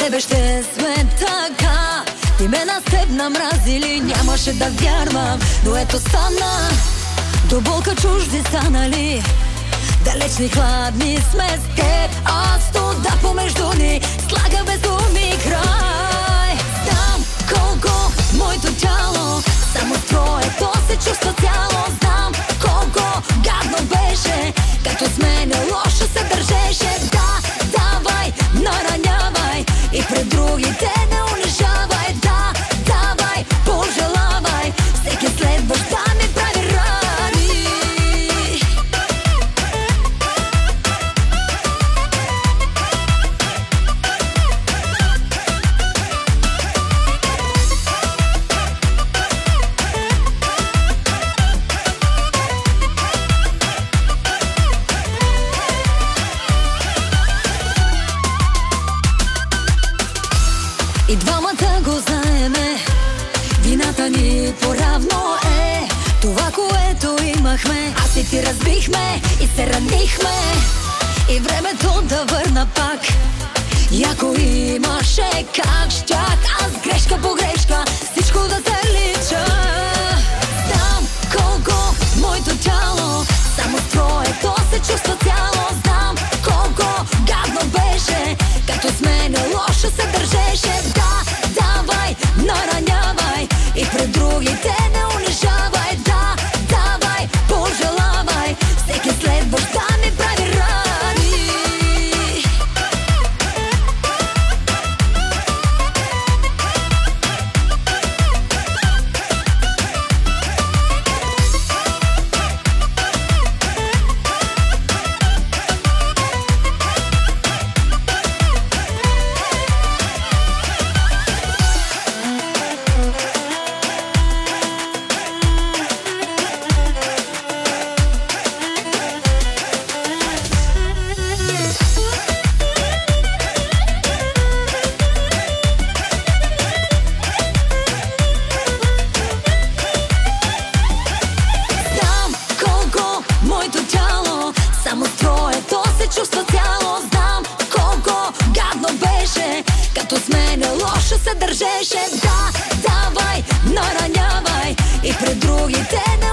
тебе ще сме така. Ти ме на теб намразили, нямаше да вярвам, но ето стана. До болка чужди станали, далечни хладни сме с теб. А студа помежду ни слага без думи край. Знам колко моето тяло само с твоето се чувства цяло. Знам колко гадно беше, като с мене лошо се държеше. Да, давай, наранявай и пред другите не унижавай. Да, давай, пожелавай всеки следващ да ми прави рани. И двамата го знаеме, вината ни поравно е. Това, което имахме, аз и ти разбихме и се ранихме. И времето да върна пак, яко имаше как щях аз грешка по грешка всичко да те лича. Знам колко моето тяло само с твоето се чувства цяло. Знам колко гадно беше, като с мене лошо се държеше. Да, давай, наранявай и пред другите не унижавай. Да, давай, пожелавай всеки следващ да ми прави рани. Само с твоето се чувства цяло. Знам колко гадно беше, като с мене лошо се държеше. Да, давай, наранявай и пред другите не